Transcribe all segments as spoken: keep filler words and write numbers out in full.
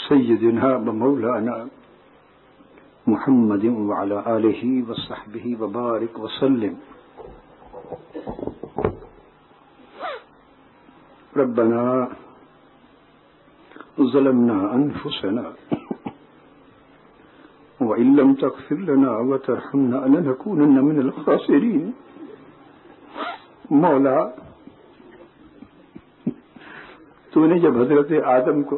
سيدنا ومولانا محمد وعلى آله وصحبه وبارك وسلم. ربنا ظلمنا أنفسنا وإن لم تغفر لنا وترحمنا لنكونن من الخاسرين. مولا تو نے جب حضرت آدم کو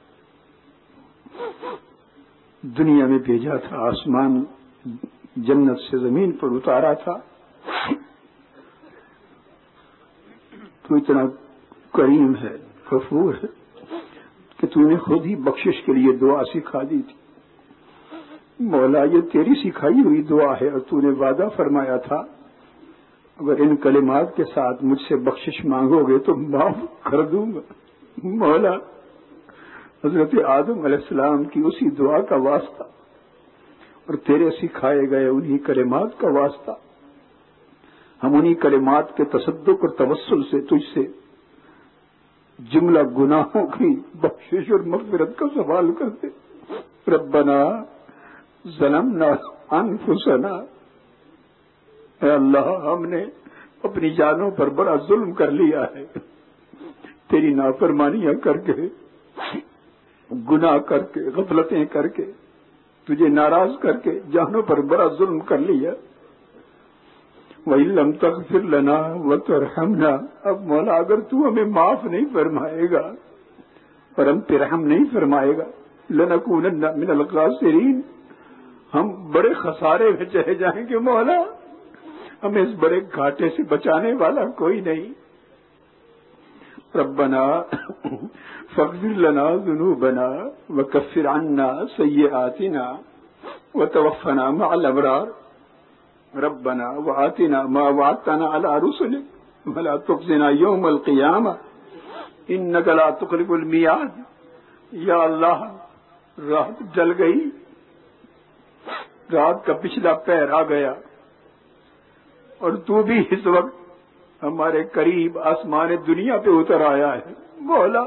دنیا میں بھیجا تھا، آسمان جنت سے زمین پر اتارا تھا، تو اتنا کریم ہے، غفور ہے کہ تو نے خود ہی بخشش کے لیے دعا سکھا دی تھی. مولا یہ تیری سکھائی ہوئی دعا ہے اور تو نے وعدہ فرمایا تھا اگر ان کلمات کے ساتھ مجھ سے بخشش مانگو گے تو معاف کر دوں گا. مولا حضرت آدم علیہ السلام کی اسی دعا کا واسطہ اور تیرے سکھائے گئے انہی کلمات کا واسطہ ہم انہی کلمات کے تصدق اور توسل سے تجھ سے جملہ گناہوں کی بخشش اور مغفرت کا سوال کرتے. ربنا ظلمنا انفسنا، اے اللہ ہم نے اپنی جانوں پر بڑا ظلم کر لیا ہے، تیری نافرمانیاں کر کے، گناہ کر کے، غفلتیں کر کے، تجھے ناراض کر کے جانوں پر بڑا ظلم کر لیا. وَإِن لَّمْ تَغْفِرْ لَنَا وَتَرْحَمْنَا، اب مولا اگر تو ہمیں معاف نہیں فرمائے گا اور ہم پہ رحم نہیں فرمائے گا، لَنَكُونَنَّ مِنَ الْخَاسِرِينَ، ہم بڑے خسارے میں چلے جائیں گے. مولا ہمیں اس بڑے گھاٹے سے بچانے والا کوئی نہیں. ربنا فاغفر لنا ذنوبنا وكفر عنا سيئاتنا وتوفنا مع الأبرار ربنا وآتنا ما وعدتنا على رسلك ولا تخزنا يوم القيامة إنك لا تخلف الميعاد. یا اللہ رات ڈل گئی، رات کا پچھلا پیر آ گیا اور تو بھی اس وقت ہمارے قریب آسمان دنیا پہ اتر آیا ہے. مولا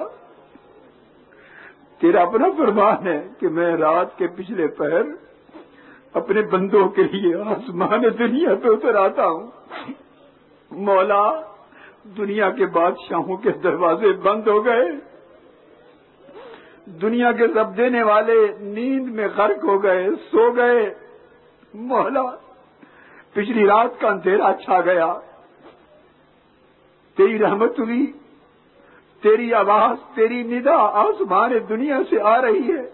تیرا اپنا فرمان ہے کہ میں رات کے پچھلے پہر اپنے بندوں کے لیے آسمان دنیا پہ اتر آتا ہوں. مولا دنیا کے بادشاہوں کے دروازے بند ہو گئے، دنیا کے سب دینے والے نیند میں غرق ہو گئے، سو گئے. مولا پچھلی رات کا اندھیرا چھا گیا، تیری رحمت ہوئی، تیری آواز، تیری ندا آسمان دنیا سے آ رہی ہے.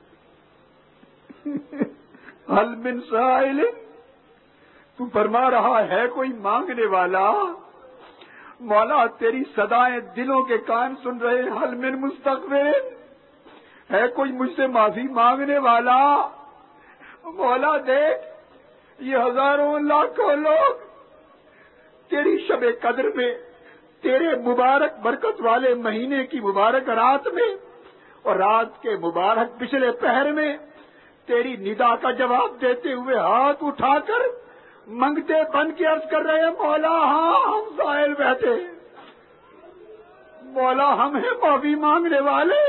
حل من سائل، تو فرما رہا ہے کوئی مانگنے والا. مولا تیری صدائیں دلوں کے کان سن رہے. حل من مستغفر، ہے کوئی مجھ سے معافی مانگنے والا. مولا دیکھ یہ ہزاروں لاکھوں لوگ تیری شب قدر میں، تیرے مبارک برکت والے مہینے کی مبارک رات میں اور رات کے مبارک پچھلے پہر میں تیری ندا کا جواب دیتے ہوئے ہاتھ اٹھا کر منگتے بن کے عرض کر رہے ہیں مولا ہاں ہم سائل بیٹھے. مولا ہم ہیں معافی مانگنے والے.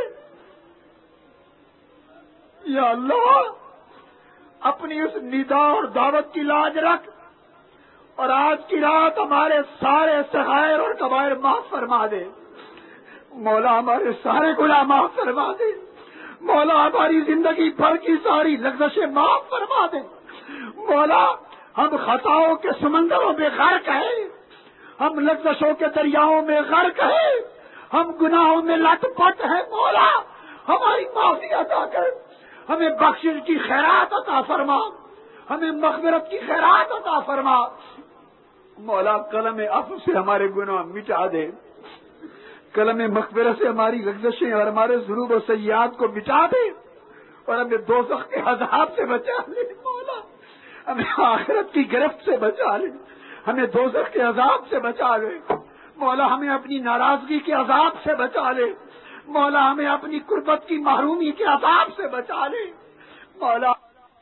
یا اللہ اپنی اس ندا اور دعوت کی لاج رکھ اور آج کی رات ہمارے سارے صغائر اور کبائر معاف فرما دے. مولا ہمارے سارے گناہ معاف فرما دے. مولا ہماری زندگی بھر کی ساری لغزشیں معاف فرما دے. مولا ہم خطاؤں کے سمندروں میں غرق ہیں، ہم لغزشوں کے دریاؤں میں غرق ہیں، ہم گناہوں میں لٹ پٹ ہیں. مولا ہماری معافی عطا کر، ہمیں بخشش کی خیرات عطا فرما، ہمیں مغفرت کی خیرات عطا فرما. مولا قلم عفو سے ہمارے گناہ مٹا دے، قلم مغفرت سے ہماری لغزشیں اور ہمارے ذنوب و سیئات کو مٹا دے اور ہمیں دوزخ کے عذاب سے بچا لے. مولا ہمیں آخرت کی گرفت سے بچا لے، ہمیں دوزخ کے عذاب سے بچا لے. مولا ہمیں اپنی ناراضگی کے عذاب سے بچا لے. مولا ہمیں اپنی قربت کی محرومی کے عذاب سے بچا لے. مولا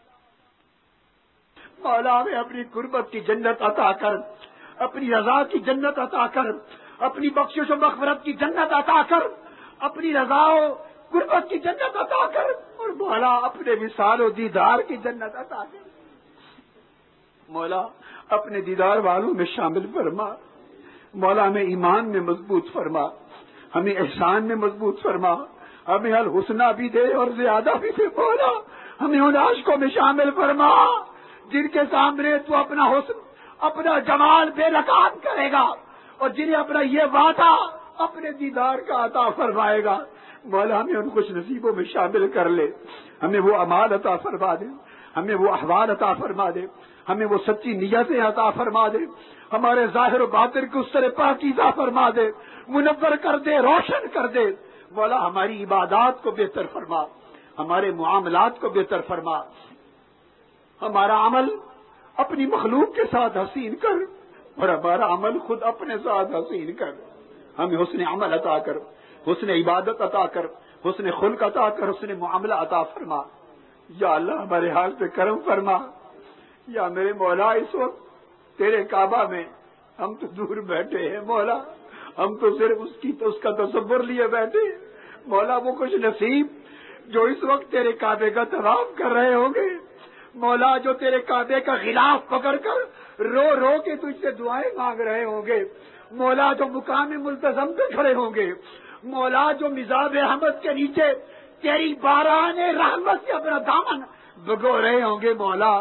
مولا ہمیں اپنی قربت کی جنت عطا کر، اپنی رضا کی جنت عطا کر، اپنی بخشش و مغفرت کی جنت عطا کر، اپنی رضا و غربت کی جنت عطا کر، اور مولا اپنے وصال و دیدار کی جنت عطا کر۔ مولا اپنے دیدار والوں میں شامل فرما، مولا ہمیں ایمان میں مضبوط فرما، ہمیں احسان میں مضبوط فرما، ہمیں الحسنہ بھی دے اور زیادہ بھی دے۔ مولا ہمیں ان عاشقوں میں شامل فرما جن کے سامنے تو اپنا حسن، اپنا جمال بے نقاب کرے گا، اور جنہیں اپنا یہ وعدہ اپنے دیدار کا عطا فرمائے گا۔ مولا ہمیں ان خوش نصیبوں میں شامل کر لے، ہمیں وہ اعمال عطا فرما دے، ہمیں وہ احوال عطا فرما دے، ہمیں وہ سچی نیتیں عطا فرما دے، ہمارے ظاہر و باطن کو اس طرح پاکیزہ فرما دے، منور کر دے، روشن کر دے۔ مولا ہماری عبادات کو بہتر فرما، ہمارے معاملات کو بہتر فرما، ہمارا عمل اپنی مخلوق کے ساتھ حسین کر، اور ہمارا عمل خود اپنے ساتھ حسین کر۔ ہمیں حسن عمل عطا کر، حسن عبادت عطا کر، حسن خلق عطا کر، حسن معاملہ عطا فرما۔ یا اللہ ہمارے حال پہ کرم فرما۔ یا میرے مولا اس وقت تیرے کعبہ میں ہم تو دور بیٹھے ہیں مولا، ہم تو صرف اس کی تو اس کا تصور لیے بیٹھے ہیں۔ مولا وہ خوش نصیب جو اس وقت تیرے کعبے کا طواف کر رہے ہوں گے، مولا جو تیرے کعبے کا غلاف پکڑ کر رو رو کے تجھ سے دعائیں مانگ رہے ہوں گے، مولا جو مقام ملتزم پہ کھڑے ہوں گے، مولا جو مزاب احمد کے نیچے تیری باران رحمت سے اپنا دامن بھگو رہے ہوں گے، مولا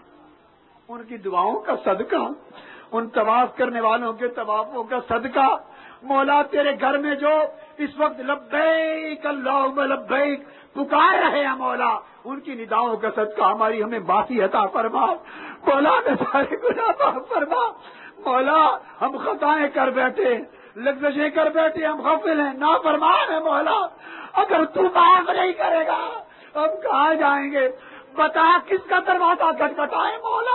ان کی دعاؤں کا صدقہ، ان طواف کرنے والوں کے طوافوں کا صدقہ، مولا تیرے گھر میں جو اس وقت لبیک اللہم لبیک پکار رہے ہیں مولا، ان کی نداؤں کا صدقہ ہماری ہمیں معافی عطا فرما، مولا میں سارے گناہ معاف فرما۔ مولا ہم خطائیں کر بیٹھے، لغزشیں کر بیٹھے، ہم غافل ہیں، نافرمان ہیں مولا، اگر تو معاف نہیں کرے گا ہم کہاں جائیں گے؟ بتا کس کا دروازہ کھٹکھٹائے مولا؟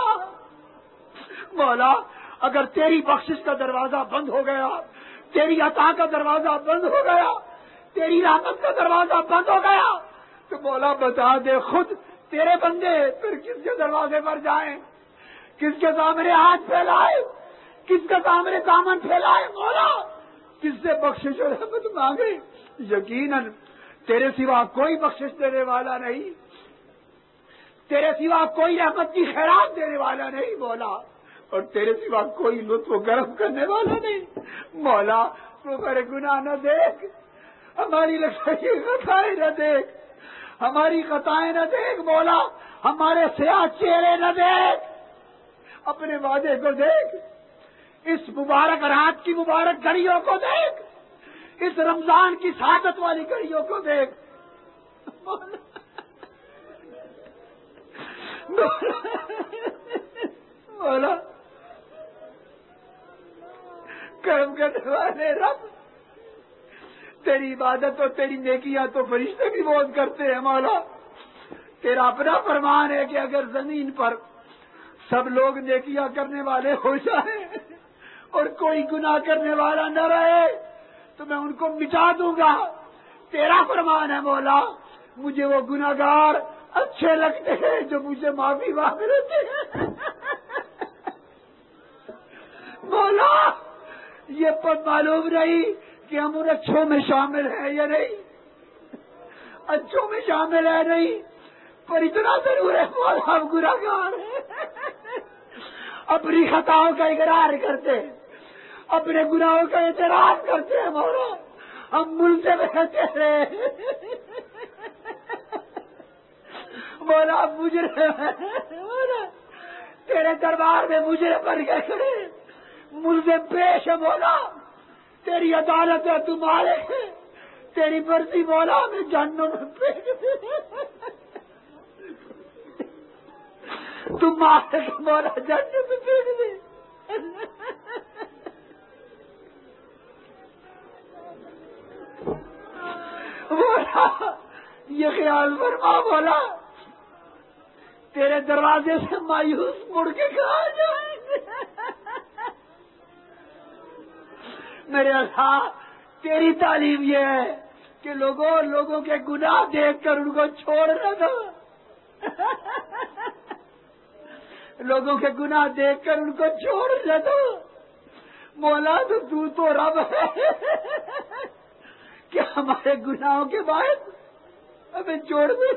مولا اگر تیری بخشش کا دروازہ بند ہو گیا، تیری عطا کا دروازہ بند ہو گیا، تیری رحمت کا دروازہ بند ہو گیا، تو مولا بتا دے خود تیرے بندے پھر کس کے دروازے پر جائیں، کس کے سامنے ہاتھ پھیلائے، کس کے سامنے دامن پھیلائے مولا، کس سے بخشش اور رحمت مانگے؟ یقیناً تیرے سوا کوئی بخشش دینے والا نہیں، تیرے سوا کوئی رحمت کی خیرات دینے والا نہیں مولا، اور تیرے سوا کوئی لطف و کرم کرنے والا نہیں مولا۔ تو ہمارے گناہ نہ دیکھ، ہماری لکھائی خطائیں نہ دیکھ، ہماری خطائیں نہ دیکھ مولا، ہمارے سیاہ چہرے نہ دیکھ، اپنے وعدے کو دیکھ، اس مبارک رات کی مبارک گھڑیوں کو دیکھ، اس رمضان کی سعادت والی گھڑیوں کو دیکھ مولا کرم کرنے والے رب، تیری عبادت اور تیری نیکیاں تو فرشتے بھی بہت کرتے ہیں مولا، تیرا اپنا فرمان ہے کہ اگر زمین پر سب لوگ نیکیاں کرنے والے ہو جائیں اور کوئی گناہ کرنے والا نہ رہے تو میں ان کو مٹا دوں گا۔ تیرا فرمان ہے مولا، مجھے وہ گناہگار اچھے لگتے ہیں جو مجھے معافی مانگ لیتے ہیں مولا یہ پر معلوم نہیں کہ ہم ان اچھوں میں شامل ہیں یا نہیں، اچھوں میں شامل ہے نہیں، پر اتنا ضرور ہے مولا ہم گناہگار ہیں، اپنی خطاؤں کا اقرار کرتے، اپنے گناہوں کا اعتراف کرتے ہیں مولا، ہم ملزم رہتے ہیں مولا، مجرم مولا، تیرے دربار میں مجرم بن کے کھڑے، ملزم پیش ہے مولا، تیری عدالت ہے، تم مالک ہے، تیری مرضی مولا میں جہنم میں پھینک دے، تم مالک مولا جہنم میں پھینک دے مولا، یہ خیال فرما مولا، تیرے دروازے سے مایوس مڑ کے کہاں جائیں گے؟ میرے اللہ تیری تعلیم یہ ہے کہ لوگوں لوگوں کے گناہ دیکھ کر ان کو چھوڑ نہ دو، لوگوں کے گناہ دیکھ کر ان کو چھوڑ نہ دو مولا، تو تو رب ہے کہ ہمارے گناہوں کے باعث ہمیں چھوڑ دے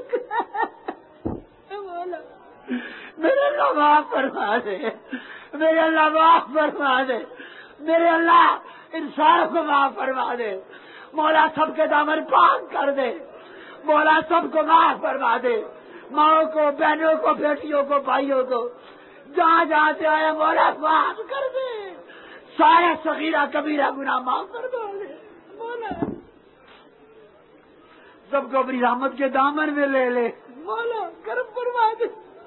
مولا میرے اللہ معاف فرما دے، میرے اللہ معاف فرما دے، میرے اللہ انسان کو معاف فرما دے مولا، سب کے دامن پاک کر دے مولا، سب کو معاف فرما دے، ماؤں کو، بہنوں کو، بیٹیوں کو، بھائیوں کو، جہاں جہاں سے آیا مولا معاف کر دے، سارے صغیرہ کبیرہ گناہ معاف فرما دے مولا، سب کو اپنی رحمت کے دامن میں لے لے مولا، کرم فرما دے،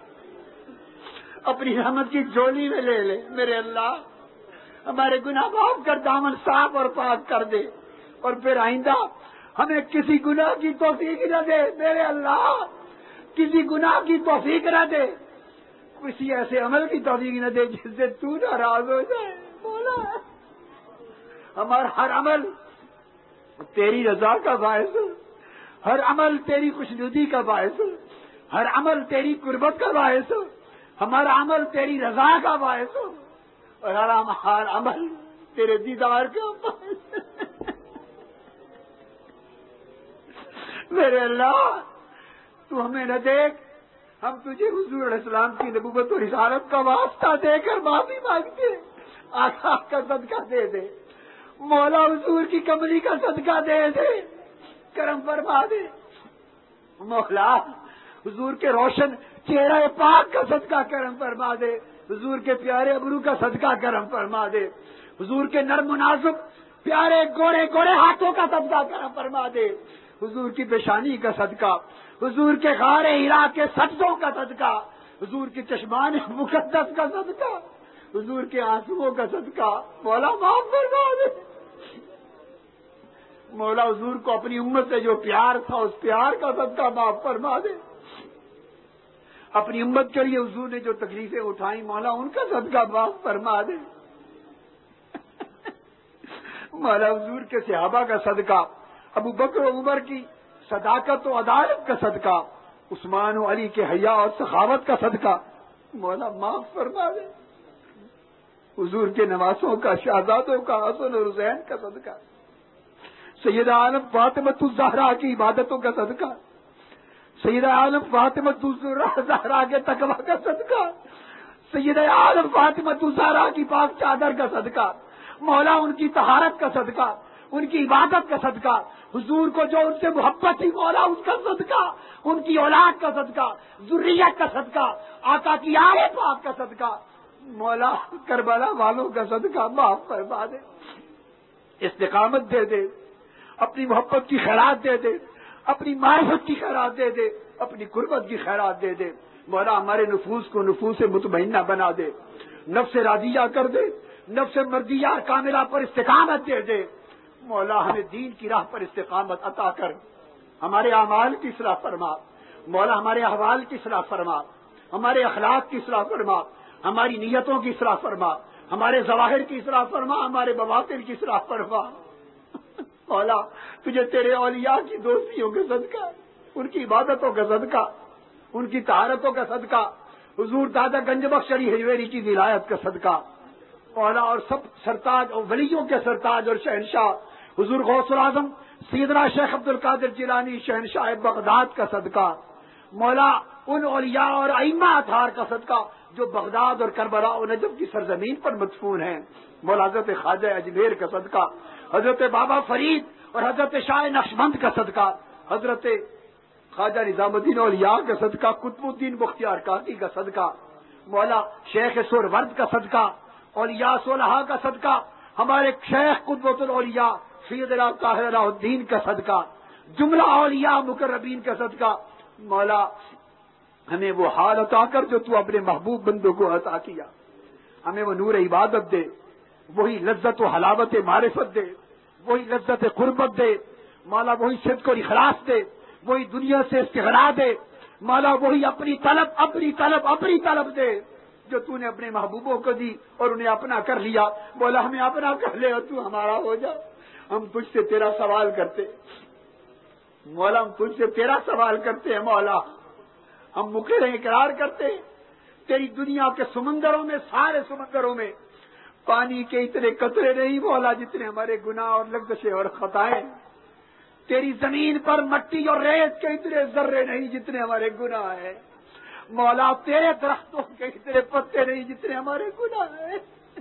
اپنی رحمت کی جھولی میں لے لے میرے اللہ، ہمارے گناہ معاف کر، دامن صاف اور پاک کر دے، اور پھر آئندہ ہمیں کسی گناہ کی توفیق نہ دے میرے اللہ، کسی گناہ کی توفیق نہ دے، کسی ایسے عمل کی توفیق نہ دے جس سے تو ناراض ہو جائے مولا، ہمارا ہر عمل تیری رضا کا باعث ہو، ہر عمل تیری خوشنودی کا باعث ہو، ہر عمل تیری قربت کا باعث ہو، ہمارا عمل تیری رضا کا باعث ہو، اور ہر ہر عمل تیرے دیدار کا باعث میرے اللہ، تو ہمیں نہ دیکھ، ہم تجھے حضور علیہ السلام کی نبوت اور رسالت کا واسطہ دے کر معافی مانگتے، آقا کا صدقہ دے دے مولا، حضور کی کملی کا صدقہ دے دے، کرم فرما دے مولا، حضور کے روشن چہرہ پاک کا صدقہ کرم فرما دے، حضور کے پیارے ابرو کا صدقہ کرم فرما دے، حضور کے نرم مناسب پیارے گوڑے گوڑے ہاتھوں کا صدقہ کرم فرما دے، حضور کی پیشانی کا صدقہ، حضور کے غار ہرا کے سجدوں کا صدقہ، حضور کے چشمان مقدس کا صدقہ، حضور کے آنسوؤں کا صدقہ مولا معاف فرما دے مولا، حضور کو اپنی امت سے جو پیار تھا اس پیار کا صدقہ معاف فرما دے، اپنی امت کے لیے حضور نے جو تکلیفیں اٹھائیں مولا ان کا صدقہ معاف فرما دے مولا، حضور کے صحابہ کا صدقہ، ابو بکر و عمر کی صداقت و عدالت کا صدقہ، عثمان و علی کے حیا اور سخاوت کا صدقہ مولا معاف فرما دے، حضور کے نواسوں کا، شہزادوں کا، حسن و حسین کا صدقہ، سیدہ عالم فاطمۃ الزہرا کی عبادتوں کا صدقہ، سیدہ عالم فاطمۃ الزہرا کے تقویٰ کا صدقہ، سیدہ عالم فاطمۃ الزہرا کی پاک چادر کا صدقہ مولا، ان کی طہارت کا صدقہ، ان کی عبادت کا صدقہ، حضور کو جو ان سے محبت تھی مولا اس کا صدقہ، ان کی اولاد کا صدقہ، ذریت کا صدقہ، آقا کی آل پاک کا صدقہ مولا، کربلا والوں کا صدقہ معاف فرما دے، استقامت دے دے، اپنی محبت کی خیرات دے دے، اپنی معرفت کی خیرات دے دے، اپنی قربت کی خیرات دے دے مولا، ہمارے نفوس کو نفوس مطمئنہ بنا دے، نفس راضیہ کر دے، نفس مردیہ کاملہ پر استقامت دے دے مولا، ہمیں دین کی راہ پر استقامت عطا کر، ہمارے اعمال کی اصلاح فرما مولا، ہمارے احوال کی اصلاح فرما، ہمارے اخلاق کی اصلاح فرما، ہماری نیتوں کی اصلاح فرما، ہمارے ظواہر کی اصلاح فرما، ہمارے بواطن کی اصلاح فرما مولا، تجھے تیرے اولیاء کی دوستیوں کا صدقہ، ان کی عبادتوں کا صدقہ، ان کی طہارتوں کا صدقہ، حضور دادا گنج بخش علی حجویری کی ولایت کا صدقہ مولا، اور سب سرتاج اور ولیوں کے سرتاج اور شہنشاہ حضور غوث الاعظم سیدنا شیخ عبد القادر جیلانی شہنشاہ بغداد کا صدقہ مولا، ان اولیاء اور ائمہ اطہار کا صدقہ جو بغداد اور کربلا اور نجف کی سرزمین پر مدفون ہیں مولا، حضرت خواجہ اجمیر کا صدقہ، حضرت بابا فرید اور حضرت شاہ نقشبند کا صدقہ، حضرت خواجہ نظام الدین اولیاء کا صدقہ، قطب الدین بختیار کاکی کا صدقہ مولا، شیخ سہروردی کا صدقہ، اولیاء صلحاء کا صدقہ، ہمارے شیخ قطب الاولیاء سیدنا طاہر علاء الدین کا صدقہ، جملہ اولیاء مقربین کا صدقہ مولا، ہمیں وہ حال عطا کر جو تو اپنے محبوب بندوں کو عطا کیا، ہمیں وہ نور عبادت دے، وہی لذت و حلاوت معرفت دے، وہی لذت قربت دے مولا، وہی صدق و اخلاص دے، وہی دنیا سے استغنا دے مولا، وہی اپنی طلب اپنی طلب اپنی طلب دے جو تو نے اپنے محبوبوں کو دی اور انہیں اپنا کر لیا مولا، ہمیں اپنا کر لے اور تو ہمارا ہو جا، ہم تجھ سے تیرا سوال کرتے مولا، ہم تجھ سے تیرا سوال کرتے ہیں مولا، ہم مقر اقرار کرتے تیری دنیا کے سمندروں میں، سارے سمندروں میں پانی کے اتنے قطرے نہیں مولا جتنے ہمارے گناہ اور لغزشیں اور خطائیں تیری زمین پر مٹی اور ریت کے اتنے ذرے نہیں جتنے ہمارے گناہ ہیں مولا، تیرے درختوں کے اتنے پتے نہیں جتنے ہمارے گناہ ہیں۔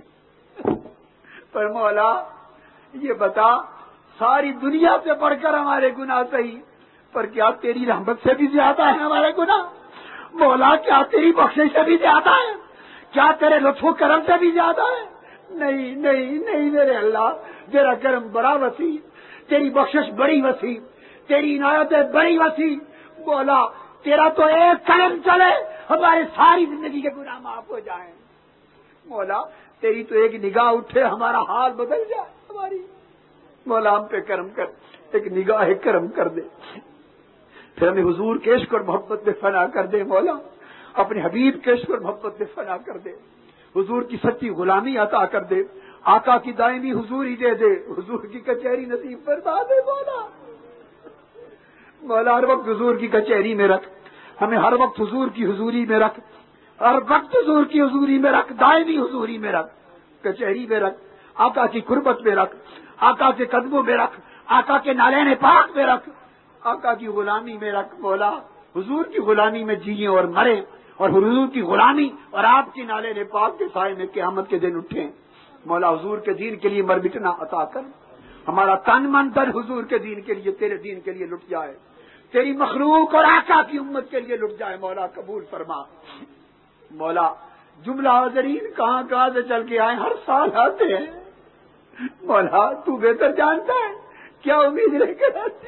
پر مولا یہ بتا، ساری دنیا سے بڑھ کر ہمارے گناہ صحیح، پر کیا تیری رحمت سے بھی زیادہ ہے ہمارے گناہ؟ مولا کیا تیری بخشش سے بھی زیادہ ہے؟ کیا تیرے لطف و کرم سے بھی زیادہ ہے؟ نہیں نہیں نہیں میرے اللہ، تیرا کرم بڑا وسیع، تیری بخشش بڑی وسیع، تیری عنایتیں بڑی وسیع۔ مولا تیرا تو ایک کرم چلے ہماری ساری زندگی کے گناہ معاف ہو جائیں۔ مولا تیری تو ایک نگاہ اٹھے ہمارا حال بدل جائے ہماری۔ مولا ہم پہ کرم کر، ایک نگاہ کرم کر دے، پھر ہمیں حضور کے عشق اور محبت میں فنا کر دے۔ مولا اپنے حبیب کے عشق اور محبت میں فنا کر دے، حضور کی سچی غلامی عطا کر دے، آقا کی دائمی حضوری دے دے، حضور کی کچہری نصیب فرما دے۔ مولا مولا ہر وقت حضور کی کچہری میں رکھ، ہمیں ہر وقت حضور کی حضوری میں رکھ، ہر وقت حضور کی حضوری میں رکھ، دائمی حضوری میں رکھ، کچہری میں رکھ، آقا کی قربت میں رکھ، آقا کے قدموں میں رکھ، آقا کے نالین پاک میں رکھ، آقا کی غلامی میں رکھ۔ مولا حضور کی غلامی میں جیئیں اور مریں، اور حضور کی غلامی اور آپ کی نالین پاک کے سائے میں قیامت کے دن اٹھیں۔ مولا حضور کے دین کے لیے مر مٹنا عطا کر، ہمارا تن من تن حضور کے دین کے لیے، تیرے دین کے لیے لٹ جائے، تیری مخلوق اور آقا کی امت کے لیے لٹ جائے۔ مولا قبول فرما۔ مولا جملہ حاضرین کہاں کہاں سے چل کے آئے، ہر سال آتے ہیں، مولا تو بہتر جانتا ہے کیا امید لے کر آتے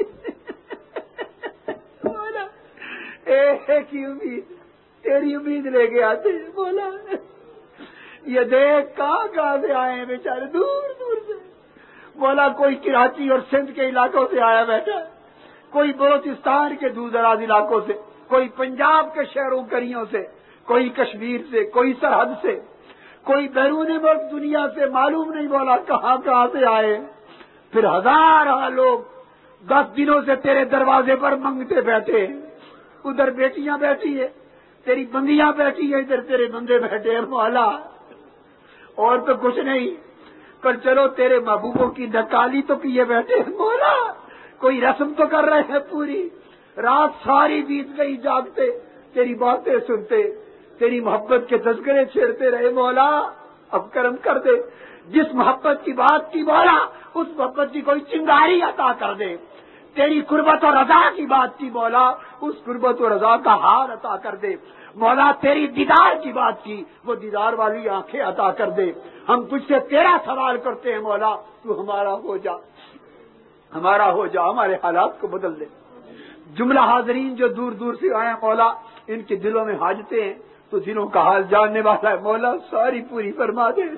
مولا ایک ہی امید، تیری امید لے کے آتے ہیں۔ مولا یہ دیکھ کہاں کہاں سے آئے ہیں بیچارے، دور دور سے۔ مولا کوئی کراچی اور سندھ کے علاقوں سے آیا بیٹھا، کوئی بلوچستان کے دور دراز علاقوں سے، کوئی پنجاب کے شہروں کریوں سے، کوئی کشمیر سے، کوئی سرحد سے، کوئی بیرون ملک دنیا سے، معلوم نہیں مولا کہاں کہاں سے آئے۔ پھر ہزارہ لوگ دس دنوں سے تیرے دروازے پر منگتے بیٹھے، ادھر بیٹیاں بیٹھی ہے، تیری بندیاں بیٹھی ہے، ادھر تیرے بندے بیٹھے ہیں۔ مولا اور تو کچھ نہیں، پر چلو تیرے محبوبوں کی نکالی تو کیے بیٹھے ہیں۔ مولا کوئی رسم تو کر رہے ہیں پوری، رات ساری بیت گئی جاگتے، تیری باتیں سنتے، تیری محبت کے تذکرے چھیڑتے رہے۔ مولا اب کرم کر دے، جس محبت کی بات کی مولا اس محبت کی کوئی چنگاری عطا کر دے، تیری قربت اور رضا کی بات کی مولا اس قربت و رضا کا ہار عطا کر دے۔ مولا تیری دیدار کی بات کی وہ دیدار والی آنکھیں عطا کر دے۔ ہم تجھ سے تیرا سوال کرتے ہیں مولا تو ہمارا ہو جا، ہمارا ہو جا، ہمارے حالات کو بدل دے۔ جملہ حاضرین جو دور دور سے آئے ہیں مولا، ان کے دلوں میں حاجتیں ہیں، تو دلوں کا حال جاننے والا ہے، مولا ساری پوری فرما دے۔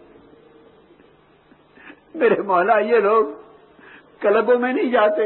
میرے مولا یہ لوگ کلبوں میں نہیں جاتے،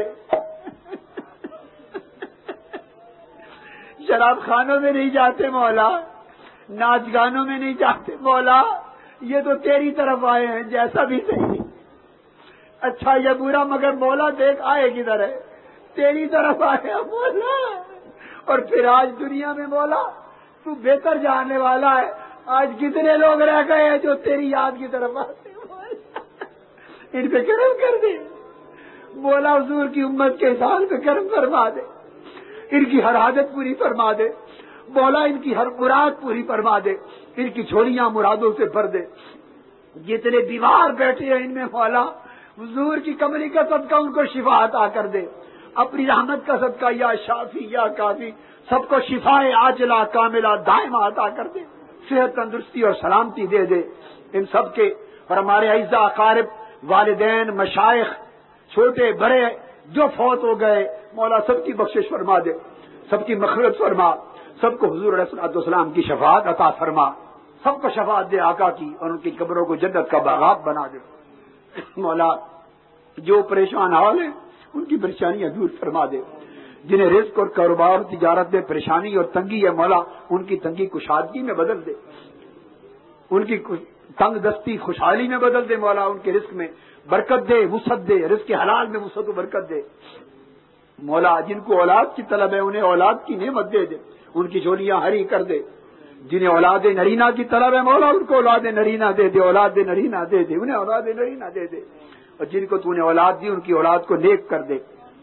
شراب خانوں میں نہیں جاتے مولا، ناچ گانوں میں نہیں جاتے مولا، یہ تو تیری طرف آئے ہیں جیسا بھی صحیح، اچھا یا برا، مگر مولا دیکھ آئے کدھر ہے، تیری طرف آئے ہیں مولا۔ اور پھر آج دنیا میں مولا تو بہتر جاننے والا ہے، آج کتنے لوگ رہ گئے ہیں جو تیری یاد کی طرف آتے ہیں مولا، ان پہ کرم کر دے مولا، حضور کی امت کے حال پہ کرم فرما دے، ان کی ہر حاجت پوری فرما دے مولا، ان کی ہر مراد پوری فرما دے، ان کی جھولیاں مرادوں سے بھر دے۔ جتنے بیمار بیٹھے ہیں ان میں مولا حضور کی کمری کا صدقہ ان کو شفا عطا کر دے، اپنی رحمت کا صدقہ یا شافی یا کافی سب کو شفائے عاجلہ کاملہ دائمہ عطا کر دے، صحت تندرستی اور سلامتی دے دے ان سب کے، اور ہمارے اعزاء اقارب، والدین، مشائخ، چھوٹے بڑے جو فوت ہو گئے مولا سب کی بخشش فرما دے، سب کی مغفرت فرما، سب کو حضور علیہ الصلوۃ والسلام کی شفاعت عطا فرما، سب کو شفاعت دے آقا کی، اور ان کی قبروں کو جنت کا باغات بنا دے مولا۔ جو پریشان حال ہیں ان کی پریشانیاں دور فرما دے، جنہیں رزق اور کاروبار اور تجارت میں پریشانی اور تنگی ہے مولا ان کی تنگی کشادگی میں بدل دے، ان کی تنگ دستی خوشحالی میں بدل دے مولا، ان کے رزق میں برکت دے، وسعت دے، رزق حلال میں وسعت و برکت دے مولا۔ جن کو اولاد کی طلب ہے انہیں اولاد کی نعمت دے دے، ان کی جھولیاں ہری کر دے۔ جنہیں اولاد نرینہ کی طلب ہے مولا ان کو اولاد نرینہ دے دے، اولاد نرینہ دے دے، انہیں اولاد نرینہ دے دے، اور جن کو تو نے اولاد دی ان کی اولاد کو نیک کر دے،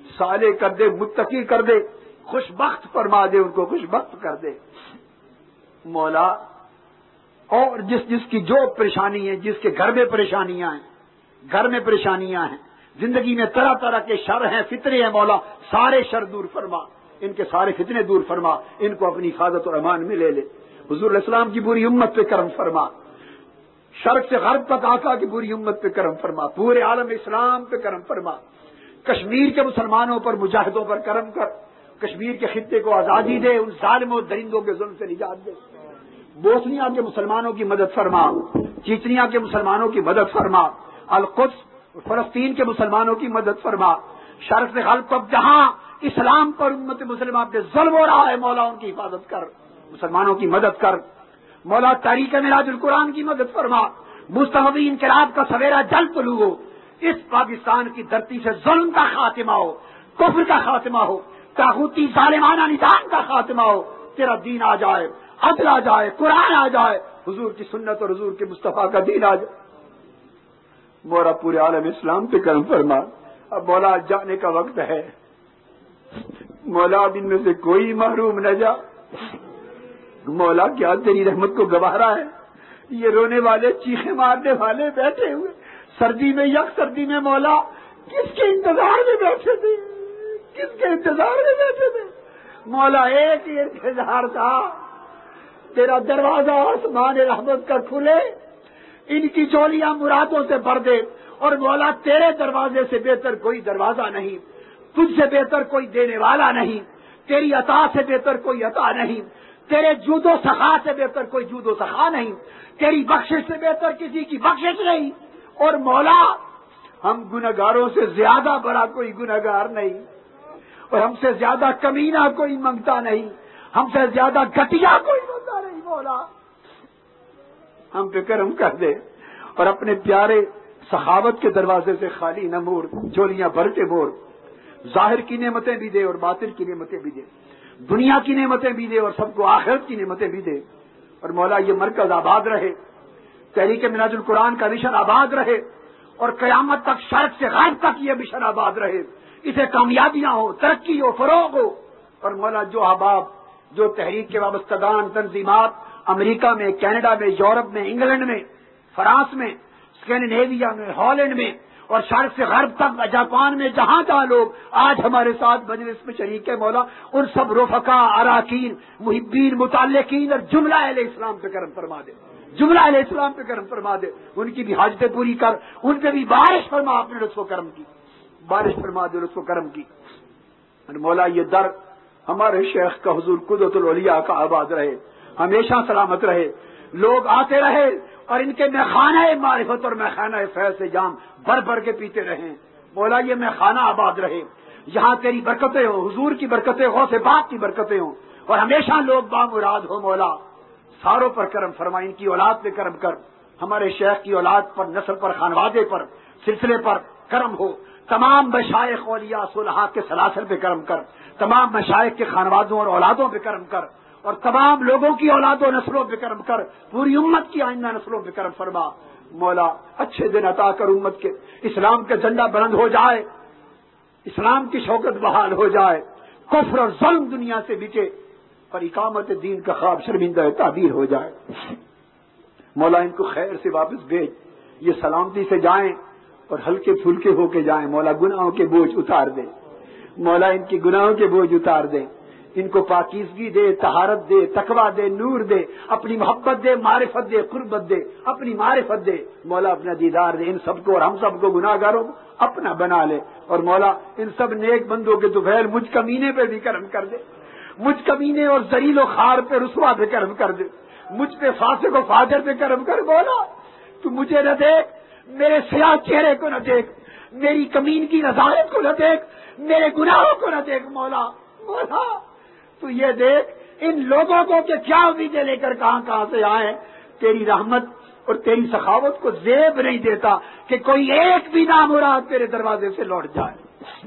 صالح کر دے، متقی کر دے، خوش بخت فرما دے، ان کو خوش بخت کر دے مولا۔ اور جس جس کی جو پریشانی ہے، جس کے گھر میں پریشانیاں ہیں، گھر میں پریشانیاں ہیں، زندگی میں طرح طرح کے شر ہیں، فتنے ہیں مولا، سارے شر دور فرما، ان کے سارے فتنے دور فرما، ان کو اپنی حفاظت اور امان میں لے لے۔ حضور علیہ السلام کی پوری امت پہ کرم فرما، شرق سے غرب تک آقا کی پوری امت پہ کرم فرما، پورے عالم اسلام پہ کرم فرما، کشمیر کے مسلمانوں پر، مجاہدوں پر کرم کر، کشمیر کے خطے کو آزادی دے، ان ظالموں اور درندوں کے ظلم سے نجات دے، بوسنیا کے مسلمانوں کی مدد فرما، چیچنیا کے مسلمانوں کی مدد فرما، القدس فلسطین کے مسلمانوں کی مدد فرما، شرق سے غرب تک جہاں اسلام پر امت مسلمہ پہ ظلم ہو رہا ہے مولا ان کی حفاظت کر، مسلمانوں کی مدد کر مولا، تحریک معراج القرآن کی مدد فرما، مستحبی انقلاب کا سویرا جلد طلوع ہو، اس پاکستان کی دھرتی سے ظلم کا خاتمہ ہو، کفر کا خاتمہ ہو، طاغوتی ظالمانہ نظام کا خاتمہ ہو، تیرا دین آ جائے، عدل آ جائے، قرآن آ جائے، حضور کی سنت اور حضور کے مصطفیٰ کا دین آ جائے مولا، پورے عالم اسلام پہ کرم فرما۔ اب مولا جانے کا وقت ہے مولا، اب ان میں سے کوئی محروم نہ جا مولا، کیا تیری رحمت کو گوارا ہے، یہ رونے والے چیخے مارنے والے بیٹھے ہوئے سردی میں، یک سردی میں مولا، کس کے انتظار میں بیٹھے تھے، کس کے انتظار میں بیٹھے تھے مولا، ایک ہی انتظار تھا، تیرا دروازہ آسمان رحمت کا کھلے، ان کی چولیاں مرادوں سے بھر دے، اور مولا تیرے دروازے سے بہتر کوئی دروازہ نہیں، تجھ سے بہتر کوئی دینے والا نہیں، تیری عطا سے بہتر کوئی عطا نہیں، تیرے جود و سخا سے بہتر کوئی جود و سخا نہیں، تیری بخشش سے بہتر کسی کی بخشش نہیں، اور مولا ہم گنہگاروں سے زیادہ بڑا کوئی گنہگار نہیں، اور ہم سے زیادہ کمینہ کوئی منگتا نہیں، ہم سے زیادہ گھٹیا کوئی بندہ نہیں مولا، ہم پہ کرم کر دے، اور اپنے پیارے سخاوت کے دروازے سے خالی نہ موڑ، جولیاں بھر کے موڑ، ظاہر کی نعمتیں بھی دے اور باطن کی نعمتیں بھی دے، دنیا کی نعمتیں بھی دے اور سب کو آخرت کی نعمتیں بھی دے، اور مولا یہ مرکز آباد رہے، تحریک معراج القرآن کا مشن آباد رہے، اور قیامت تک شرق سے غرب تک یہ مشن آباد رہے، اسے کامیابیاں ہو، ترقی ہو، فروغ ہو، اور مولا جو احباب، جو تحریک کے وابستگان تنظیمات امریکہ میں، کینیڈا میں، یورپ میں، انگلینڈ میں، فرانس میں، اسکینڈینیویا میں، ہالینڈ میں، اور شرق سے غرب تک جاپان میں، جہاں جہاں لوگ آج ہمارے ساتھ مجلس میں شریک ہے مولا، ان سب رفقا، اراکین، محبین، متعلقین اور جملہ اہل اسلام پہ کرم فرما دے، جملہ اہل اسلام پہ کرم فرما دے، ان کی بھی حاجتیں پوری کر، ان پہ بھی بارش فرما، اپنے لطف و کرم کی بارش فرما دے، لطف و کرم کی، اور مولا یہ در ہمارے شیخ کا حضور قدوۃ الاولیاء کا آباد رہے، ہمیشہ سلامت رہے، لوگ آتے رہے اور ان کے میخانہ معرفت اور میخانہ فیض سے جام بھر بھر کے پیتے رہیں مولا، یہ میخانہ آباد رہے، یہاں تیری برکتیں ہوں، حضور کی برکتیں، غوث پاک کی برکتیں ہوں، اور ہمیشہ لوگ بامراد ہو مولا، ساروں پر کرم فرما، ان کی اولاد پہ کرم کر، ہمارے شیخ کی اولاد پر، نسل پر، خانوادے پر، سلسلے پر کرم ہو، تمام مشائخ اولیاء صلحاء کے سلاسل پہ کرم کر، تمام مشائخ کے خانوادوں اور اولادوں پہ کرم کر، اور تمام لوگوں کی اولاد و نسلوں پہ کرم کر، پوری امت کی آئندہ نسلوں پہ کرم فرما مولا، اچھے دن عطا کر امت کے، اسلام کا جھنڈا بلند ہو جائے، اسلام کی شوکت بحال ہو جائے، کفر اور ظلم دنیا سے بچے، اور اقامت دین کا خواب شرمندہ تعبیر ہو جائے مولا، ان کو خیر سے واپس بھیج، یہ سلامتی سے جائیں اور ہلکے پھلکے ہو کے جائیں مولا، گناہوں کے بوجھ اتار دے مولا، ان کی گناہوں کے بوجھ اتار دے، ان کو پاکیزگی دے، طہارت دے، تقویٰ دے، نور دے، اپنی محبت دے، معرفت دے، قربت دے، اپنی معرفت دے مولا، اپنا دیدار دے، ان سب کو اور ہم سب کو گناہگاروں کو اپنا بنا لے، اور مولا ان سب نیک بندوں کے طفیل مجھ کمینے پہ بھی کرم کر دے، مجھ کمینے اور ذلیل و خوار پہ رسوا پہ کرم کر دے، مجھ پہ فاسق و فاجر پہ کرم کر مولا، تو مجھے نہ دیکھ، میرے سیاہ چہرے کو نہ دیکھ، میری کمین کی نظارت کو نہ دیکھ، میرے گناہوں کو نہ دیکھ مولا، مولا تو یہ دیکھ ان لوگوں کو کہ کیا امیدیں لے کر کہاں کہاں سے آئے، تیری رحمت اور تیری سخاوت کو زیب نہیں دیتا کہ کوئی ایک بھی نامراد تیرے دروازے سے لوٹ جائے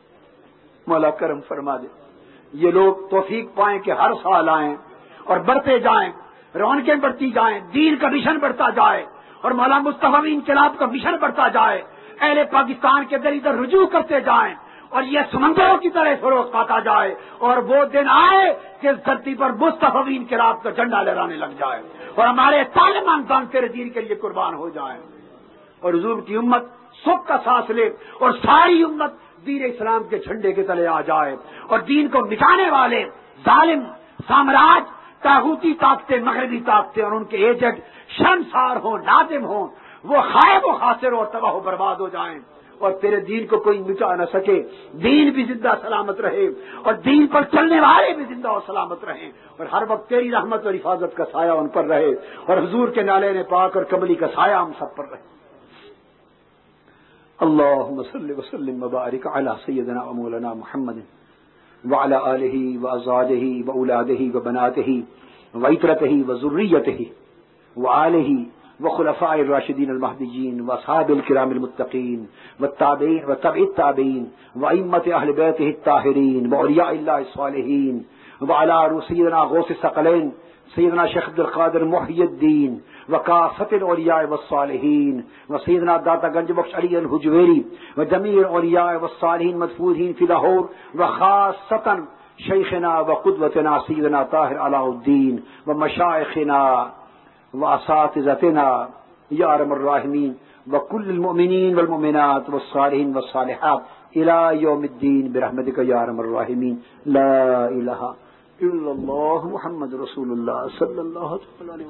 مولا، کرم فرما دے، یہ لوگ توفیق پائیں کہ ہر سال آئیں اور بڑھتے جائیں، رونقیں بڑھتی جائیں، دین کا مشن بڑھتا جائے، اور مولا مصطفی انقلاب کا مشن بڑھتا جائے، اہل پاکستان کے در ادھر رجوع کرتے جائیں، اور یہ سمندروں کی طرح فروغ پاتا جائے، اور وہ دن آئے کہ اس دھرتی پر مصطفی انقلاب کا جھنڈا لہرانے لگ جائے اور ہمارے طالبان دان تیرے دین کے لیے قربان ہو جائیں، اور حضور کی امت سکھ کا سانس لے اور ساری امت دین اسلام کے جھنڈے کے تلے آ جائے، اور دین کو مٹانے والے ظالم سامراج طاغوتی طاقتیں، مغربی طاقتیں اور ان کے ایجنٹ شرمسار ہوں، نادم ہوں، وہ خائب و خاسر اور تباہ و برباد ہو جائیں، اور تیرے دین کو کوئی مٹا نہ سکے، دین بھی زندہ سلامت رہے اور دین پر چلنے والے بھی زندہ اور سلامت رہیں، اور ہر وقت تیری رحمت اور حفاظت کا سایہ ان پر رہے، اور حضور کے نالین پاک اور کملی کا سایہ ہم سب پر رہے۔ اللهم صل وسلم وبارك على سيدنا ومولانا محمد وعلى آله وأزواجه وأولاده وبناته وعترته وذريته وآله وخلفاء الراشدين المهديين وأصحاب الكرام المتقين والتابعين وتبع التابعين وأئمة أهل بيته الطاهرين وأولياء الله الصالحين وعلى سيدنا غوث الثقلين سيدنا شيخ عبد القادر محي الدين وكافة الأولياء والصالحين وسيدنا داتا گنج بخش علي الحجويري وجميع الأولياء والصالحين مدفونين في لاهور، وخاصة شيخنا وقدوتنا سيدنا طاهر علاء الدين ومشايخنا وأساتذتنا يا أرحم الراحمين، وكل المؤمنين والمؤمنات والصالحين والصالحات إلى يوم الدين برحمتك يا أرحم الراحمين. لا إله إلا الله محمد رسول الله صلى الله عليه وسلم.